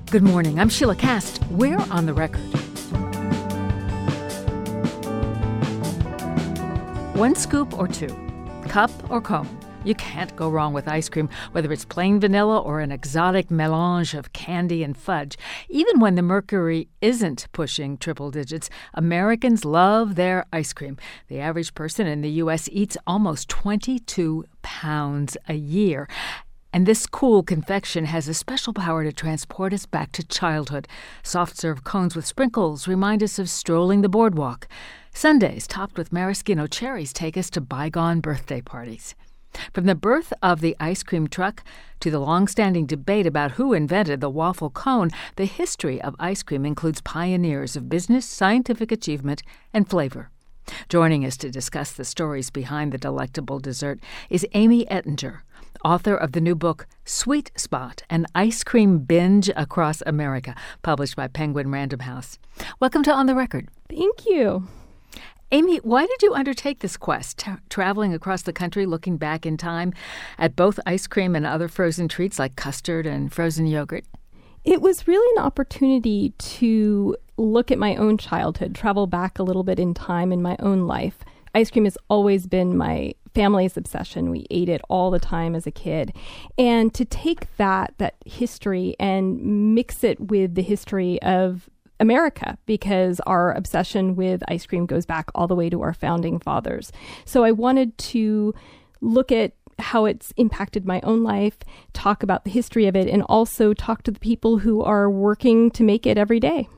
Good morning. I'm Sheila Kast. We're on the record. One scoop or two, cup or cone. You can't go wrong with ice cream, whether it's plain vanilla or an exotic melange of candy and fudge. Even when the mercury isn't pushing triple digits, Americans love their ice cream. The average person in the U.S. eats almost 22 pounds a year. And this cool confection has a special power to transport us back to childhood. Soft-serve cones with sprinkles remind us of strolling the boardwalk. Sundays topped with maraschino cherries take us to bygone birthday parties. From the birth of the ice cream truck to the long-standing debate about who invented the waffle cone, the history of ice cream includes pioneers of business, scientific achievement, and flavor. Joining us to discuss the stories behind the delectable dessert is Amy Ettinger, author of the new book, Sweet Spot, an ice cream binge across America, published by Penguin Random House. Welcome to On the Record. Thank you. Amy, why did you undertake this quest, traveling across the country looking back in time at both ice cream and other frozen treats like custard and frozen yogurt? It was really an opportunity to look at my own childhood, travel back a little bit in time in my own life. Ice cream has always been my family's obsession. We ate it all the time as a kid. And to take that history and mix it with the history of America, because our obsession with ice cream goes back all the way to our founding fathers. So I wanted to look at how it's impacted my own life, talk about the history of it, and also talk to the people who are working to make it every day.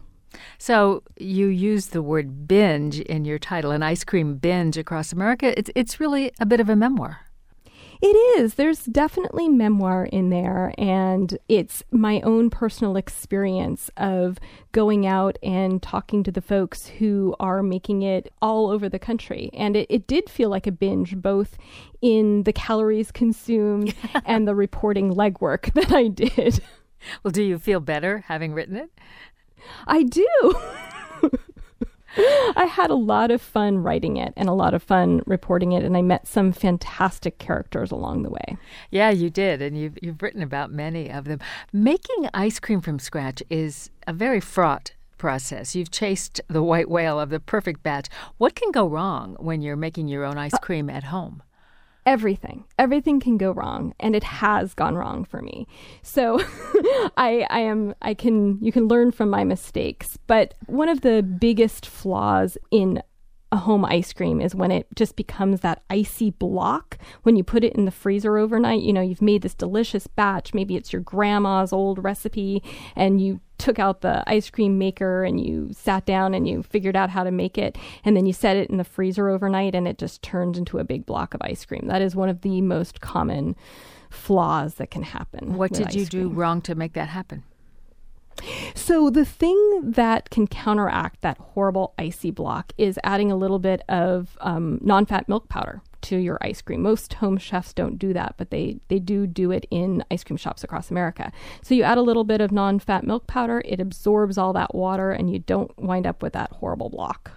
So you use the word binge in your title, an ice cream binge across America. It's really a bit of a memoir. It is. There's definitely memoir in there, and it's my own personal experience of going out and talking to the folks who are making it all over the country. And it did feel like a binge, both in the calories consumed and the reporting legwork that I did. Well, do you feel better having written it? I do. I had a lot of fun writing it and a lot of fun reporting it, and I met some fantastic characters along the way. Yeah, you did, and you've written about many of them. Making ice cream from scratch is a very fraught process. You've chased the white whale of the perfect batch. What can go wrong when you're making your own ice cream at home? Everything can go wrong, and it has gone wrong for me. So you can learn from my mistakes. But one of the biggest flaws in a home ice cream is when it just becomes that icy block when you put it in the freezer overnight. You know, you've made this delicious batch. Maybe it's your grandma's old recipe, and you took out the ice cream maker and you sat down and you figured out how to make it, and then you set it in the freezer overnight and it just turns into a big block of ice cream. That is one of the most common flaws that can happen. What did you do wrong to make that happen? So the thing that can counteract that horrible icy block is adding a little bit of non-fat milk powder to your ice cream. Most home chefs don't do that, but they do it in ice cream shops across America. So you add a little bit of non-fat milk powder, it absorbs all that water, and you don't wind up with that horrible block.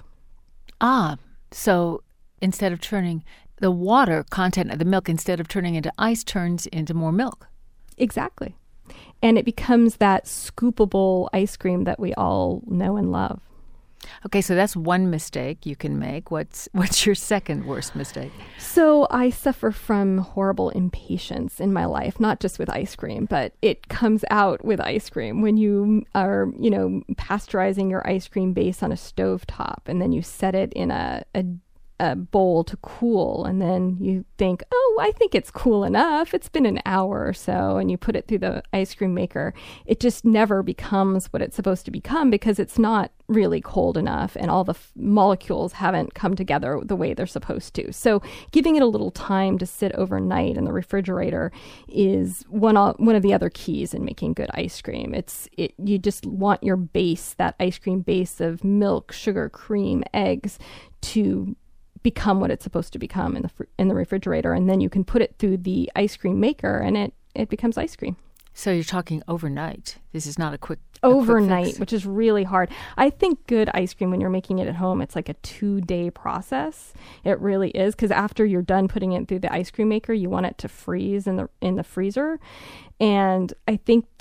So instead of turning the water content of the milk, instead of turning into ice, turns into more milk. Exactly. And it becomes that scoopable ice cream that we all know and love. Okay, so that's one mistake you can make. What's your second worst mistake? So I suffer from horrible impatience in my life, not just with ice cream, but it comes out with ice cream. When you are, pasteurizing your ice cream base on a stovetop, and then you set it in a bowl to cool, and then you think, I think it's cool enough. It's been an hour or so, and you put it through the ice cream maker. It just never becomes what it's supposed to become because it's not really cold enough, and all the molecules haven't come together the way they're supposed to. So giving it a little time to sit overnight in the refrigerator is one of the other keys in making good ice cream. You just want your base, that ice cream base of milk, sugar, cream, eggs, to become what it's supposed to become in the refrigerator, and then you can put it through the ice cream maker, and it becomes ice cream. So you're talking overnight. This is not a quick overnight, which is really hard. I think good ice cream, when you're making it at home, it's like a 2-day process. It really is, because after you're done putting it through the ice cream maker, you want it to freeze in the freezer. And I think that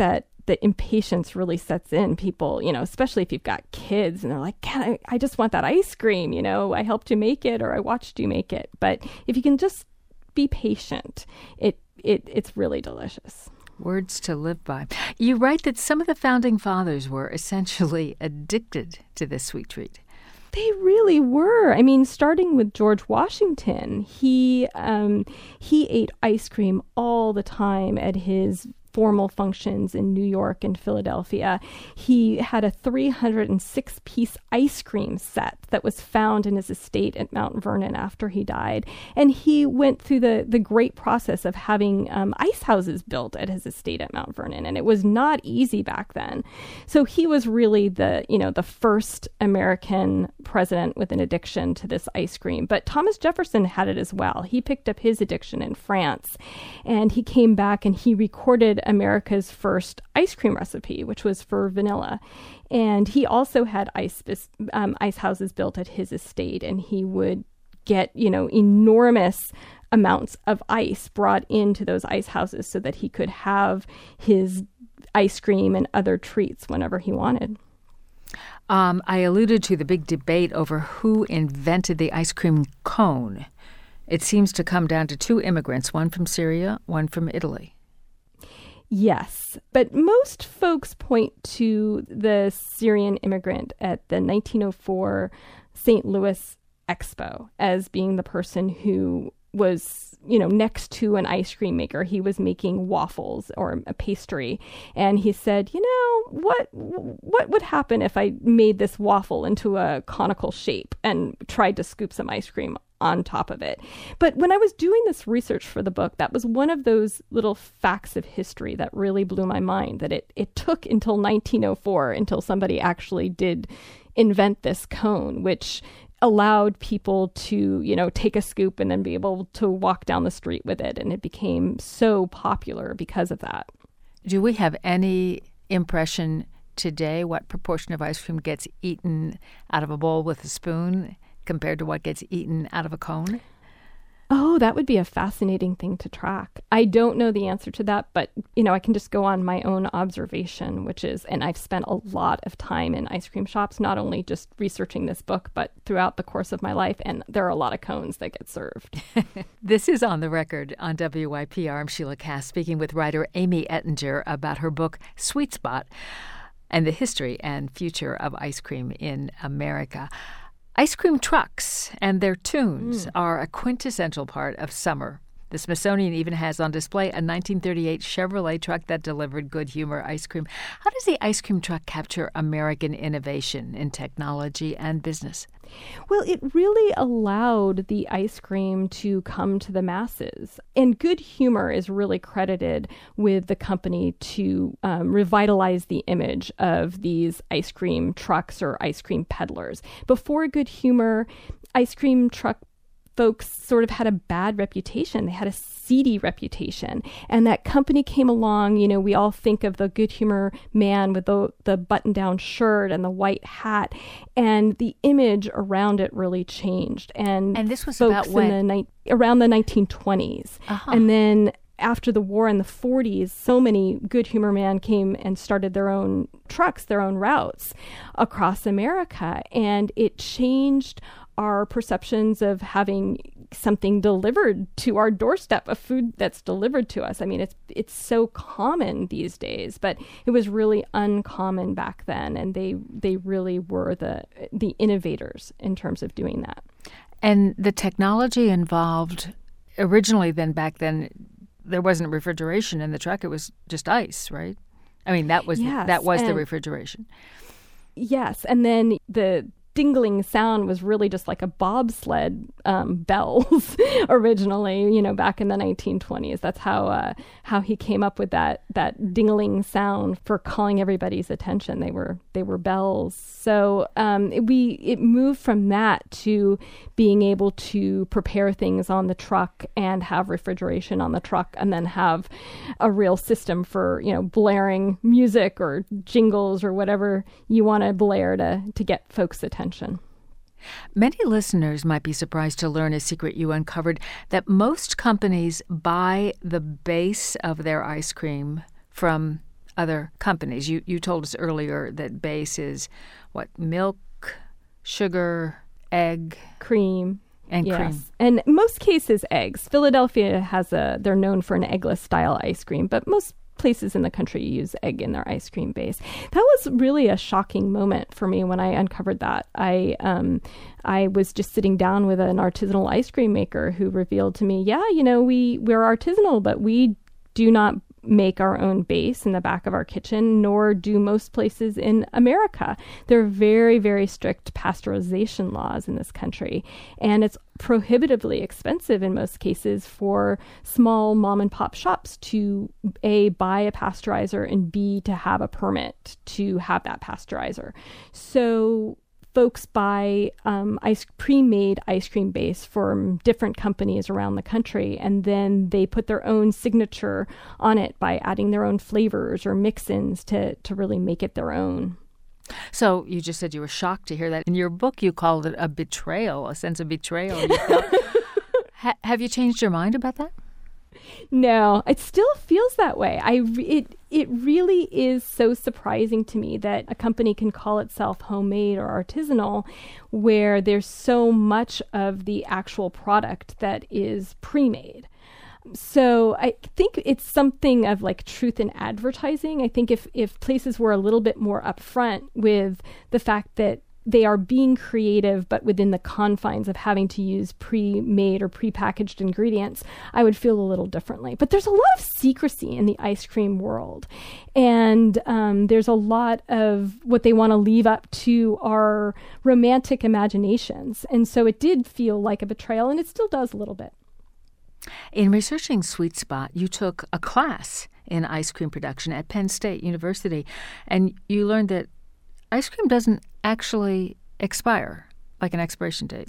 the impatience really sets in. People, especially if you've got kids and they're like, I just want that ice cream, I helped you make it or I watched you make it. But if you can just be patient, it's really delicious. Words to live by. You write that some of the founding fathers were essentially addicted to this sweet treat. They really were. I mean, starting with George Washington, he ate ice cream all the time at his formal functions in New York and Philadelphia. He had a 306-piece ice cream set that was found in his estate at Mount Vernon after he died. And he went through the great process of having ice houses built at his estate at Mount Vernon. And it was not easy back then. So he was really the first American president with an addiction to this ice cream. But Thomas Jefferson had it as well. He picked up his addiction in France. And he came back and he recorded America's first ice cream recipe, which was for vanilla. And he also had ice houses built at his estate, and he would get, enormous amounts of ice brought into those ice houses so that he could have his ice cream and other treats whenever he wanted. I alluded to the big debate over who invented the ice cream cone. It seems to come down to two immigrants, one from Syria, one from Italy. Yes, but most folks point to the Syrian immigrant at the 1904 St. Louis Expo as being the person who was, next to an ice cream maker. He was making waffles or a pastry. And he said, what would happen if I made this waffle into a conical shape and tried to scoop some ice cream on top of it? But when I was doing this research for the book, that was one of those little facts of history that really blew my mind, that it took until 1904 until somebody actually did invent this cone, which allowed people to, take a scoop and then be able to walk down the street with it. And it became so popular because of that. Do we have any impression today what proportion of ice cream gets eaten out of a bowl with a spoon compared to what gets eaten out of a cone? Oh, that would be a fascinating thing to track. I don't know the answer to that, but, I can just go on my own observation, which is, and I've spent a lot of time in ice cream shops, not only just researching this book, but throughout the course of my life, and there are a lot of cones that get served. This is On the Record on WYPR. I'm Sheila Cass, speaking with writer Amy Ettinger about her book, Sweet Spot, and the history and future of ice cream in America. Ice cream trucks and their tunes are a quintessential part of summer. The Smithsonian even has on display a 1938 Chevrolet truck that delivered good humor ice cream. How does the ice cream truck capture American innovation in technology and business? Well, it really allowed the ice cream to come to the masses. And Good Humor is really credited with the company to revitalize the image of these ice cream trucks or ice cream peddlers. Before Good Humor, ice cream truck folks sort of had a bad reputation. They had a seedy reputation. And that company came along, we all think of the Good Humor man with the button-down shirt and the white hat, and the image around it really changed. And this was about when? Around the 1920s. Uh-huh. And then after the war in the 40s, so many Good Humor man came and started their own trucks, their own routes across America. And it changed our perceptions of having something delivered to our doorstep, a food that's delivered to us. I mean, it's so common these days, but it was really uncommon back then, and they really were the innovators in terms of doing that. And the technology involved originally, back then, there wasn't refrigeration in the truck; it was just ice, right? I mean, that was the refrigeration. Yes, and then the dingling sound was really just like a bobsled bells originally, back in the 1920s. That's how he came up with that dingling sound for calling everybody's attention. They were bells. So it moved from that to being able to prepare things on the truck and have refrigeration on the truck, and then have a real system for blaring music or jingles or whatever you want to blare to get folks' attention. Many listeners might be surprised to learn a secret you uncovered, that most companies buy the base of their ice cream from other companies. You told us earlier that base is what? Milk, sugar, egg, cream. And yes. cream. And in most cases, eggs. Philadelphia they're known for an eggless style ice cream, but most places in the country use egg in their ice cream base. That was really a shocking moment for me when I uncovered that. I was just sitting down with an artisanal ice cream maker who revealed to me, we're artisanal, but we do not make our own base in the back of our kitchen, nor do most places in America. There are very, very strict pasteurization laws in this country, and it's prohibitively expensive in most cases for small mom and pop shops to A, buy a pasteurizer, and B, to have a permit to have that pasteurizer. So folks buy pre-made ice cream base from different companies around the country, and then they put their own signature on it by adding their own flavors or mix-ins to really make it their own. So you just said you were shocked to hear that. In your book, you called it a betrayal, a sense of betrayal. Have you changed your mind about that? No, it still feels that way. It really is so surprising to me that a company can call itself homemade or artisanal where there's so much of the actual product that is pre-made. So I think it's something of like truth in advertising. I think if places were a little bit more upfront with the fact that they are being creative, but within the confines of having to use pre-made or pre-packaged ingredients, I would feel a little differently. But there's a lot of secrecy in the ice cream world. And there's a lot of what they want to leave up to our romantic imaginations. And so it did feel like a betrayal, and it still does a little bit. In researching Sweet Spot, you took a class in ice cream production at Penn State University, and you learned that ice cream doesn't actually expire, like an expiration date.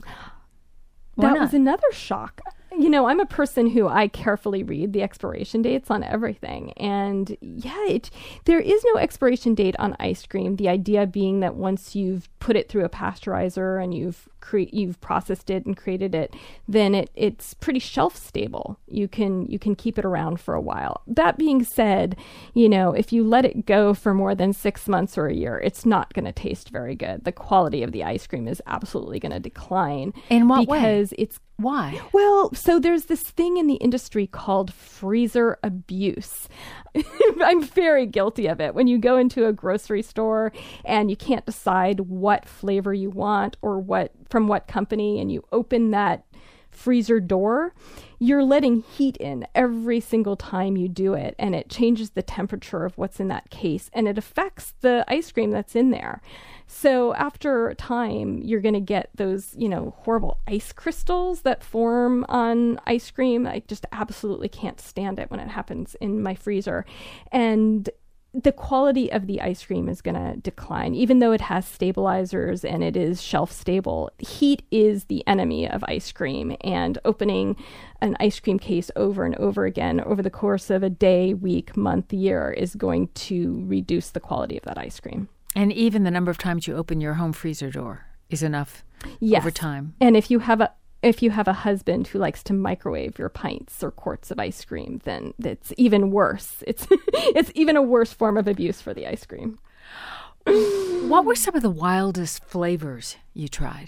That was another shock. I'm a person who I carefully read the expiration dates on everything. And there is no expiration date on ice cream. The idea being that once you've put it through a pasteurizer and you've processed it and created it, then it's pretty shelf stable. You can keep it around for a while. That being said, if you let it go for more than 6 months or a year, it's not going to taste very good. The quality of the ice cream is absolutely going to decline. In what way? Because why? Well, so there's this thing in the industry called freezer abuse. I'm very guilty of it. When you go into a grocery store and you can't decide what flavor you want or from what company, and you open that freezer door, you're letting heat in every single time you do it, and it changes the temperature of what's in that case, and it affects the ice cream that's in there. So after a time, you're going to get those, horrible ice crystals that form on ice cream. I just absolutely can't stand it when it happens in my freezer. And the quality of the ice cream is going to decline, even though it has stabilizers and it is shelf stable. Heat is the enemy of ice cream, and opening an ice cream case over and over again over the course of a day, week, month, year is going to reduce the quality of that ice cream. And even the number of times you open your home freezer door is enough over time. And if you have a husband who likes to microwave your pints or quarts of ice cream, then it's even worse. It's even a worse form of abuse for the ice cream. What were some of the wildest flavors you tried?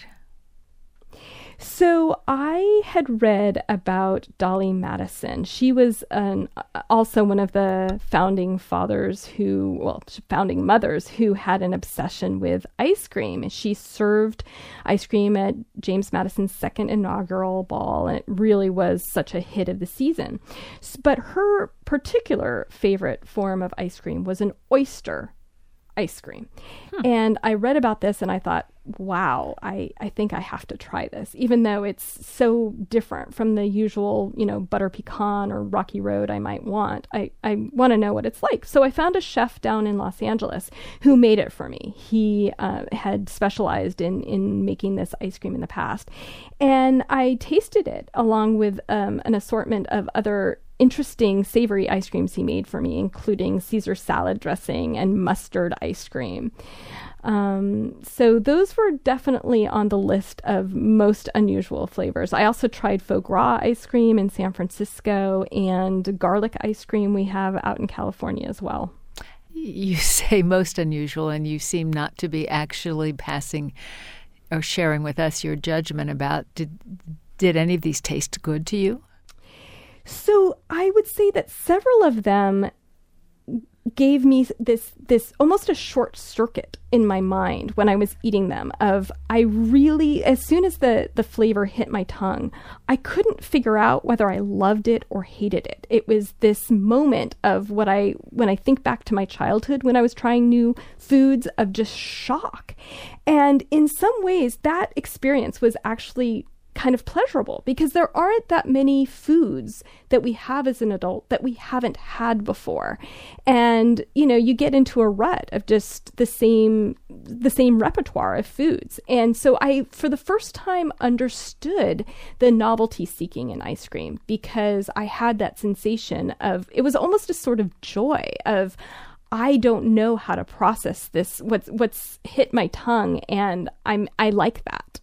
So I had read about Dolly Madison. She was also one of the founding mothers who had an obsession with ice cream. She served ice cream at James Madison's second inaugural ball, and it really was such a hit of the season. But her particular favorite form of ice cream was an oyster ice cream. And I read about this and I thought, wow, I think I have to try this, even though it's so different from the usual, butter pecan or Rocky Road I might want. I want to know what it's like. So I found a chef down in Los Angeles who made it for me. He had specialized in making this ice cream in the past. And I tasted it along with an assortment of other interesting savory ice creams he made for me, including Caesar salad dressing and mustard ice cream. So those were definitely on the list of most unusual flavors. I also tried foie gras ice cream in San Francisco and garlic ice cream we have out in California as well. You say most unusual, and you seem not to be actually passing or sharing with us your judgment about did any of these taste good to you? So I would say that several of them gave me this almost a short circuit in my mind when I was eating them of I really, as soon as the flavor hit my tongue, I couldn't figure out whether I loved it or hated it. It was this moment of when I think back to my childhood when I was trying new foods of just shock. And in some ways that experience was actually kind of pleasurable because there aren't that many foods that we have as an adult that we haven't had before. And, you get into a rut of just the same repertoire of foods. And so I, for the first time, understood the novelty seeking in ice cream because I had that sensation of, it was almost a sort of joy of, I don't know how to process this, what's hit my tongue, and I like that.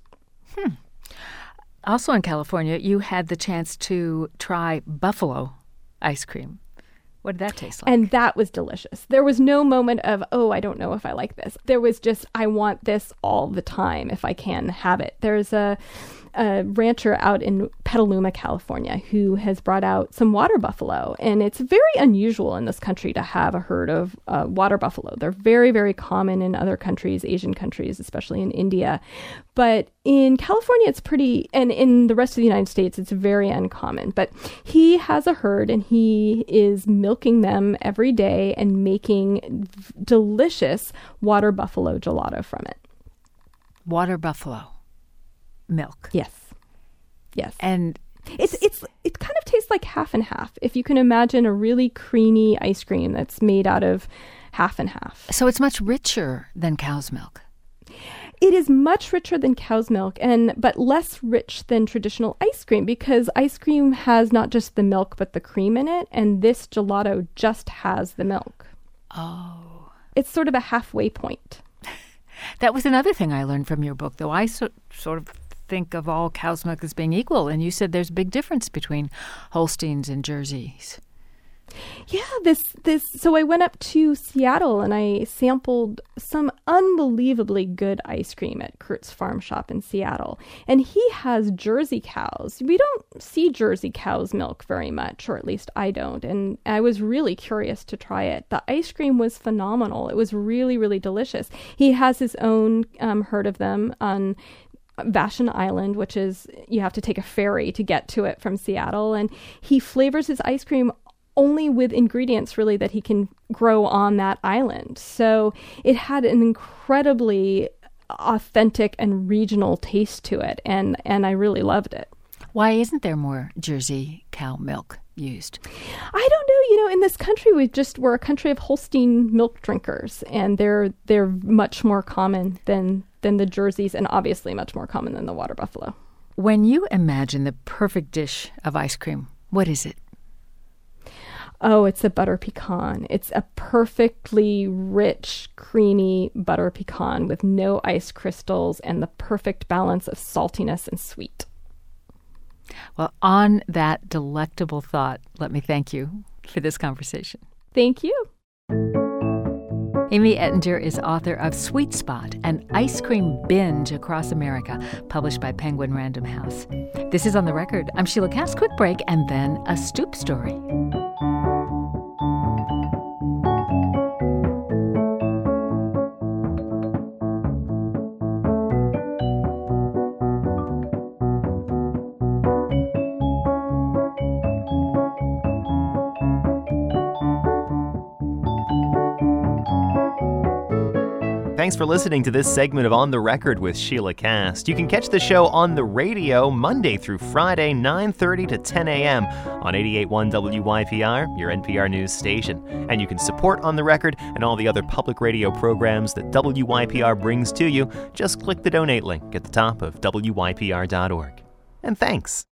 Also in California, you had the chance to try buffalo ice cream. What did that taste like? And that was delicious. There was no moment of, I don't know if I like this. There was just, I want this all the time if I can have it. There's a rancher out in Petaluma, California, who has brought out some water buffalo. And it's very unusual in this country to have a herd of water buffalo. They're very, very common in other countries, Asian countries, especially in India. But in California, it's pretty, and in the rest of the United States, it's very uncommon. But he has a herd and he is milking them every day and making delicious water buffalo gelato from it. Water buffalo milk. Yes. And it kind of tastes like half and half. If you can imagine a really creamy ice cream that's made out of half and half. So it's much richer than cow's milk. It is much richer than cow's milk, but less rich than traditional ice cream because ice cream has not just the milk but the cream in it, and this gelato just has the milk. Oh. It's sort of a halfway point. That was another thing I learned from your book, though. I sort of think of all cow's milk as being equal, and you said there's a big difference between Holsteins and Jerseys. Yeah, so I went up to Seattle and I sampled some unbelievably good ice cream at Kurt's Farm Shop in Seattle. And he has Jersey cows. We don't see Jersey cow's milk very much, or at least I don't. And I was really curious to try it. The ice cream was phenomenal. It was really, really delicious. He has his own herd of them on Vashon Island, which is, you have to take a ferry to get to it from Seattle. And he flavors his ice cream only with ingredients really that he can grow on that island. So it had an incredibly authentic and regional taste to it, and I really loved it. Why isn't there more Jersey cow milk used? I don't know. In this country, we're a country of Holstein milk drinkers, and they're much more common than the Jerseys, and obviously much more common than the water buffalo. When you imagine the perfect dish of ice cream, what is it? Oh, it's a butter pecan. It's a perfectly rich, creamy butter pecan with no ice crystals and the perfect balance of saltiness and sweet. Well, on that delectable thought, let me thank you for this conversation. Thank you. Amy Ettinger is author of Sweet Spot, an ice cream binge across America, published by Penguin Random House. This is On the Record. I'm Sheila Cass. Quick break, and then a Stoop story. Thanks for listening to this segment of On the Record with Sheila Cass. You can catch the show on the radio Monday through Friday, 9:30 to 10 a.m. on 88.1 WYPR, your NPR news station. And you can support On the Record and all the other public radio programs that WYPR brings to you. Just click the donate link at the top of WYPR.org. And thanks.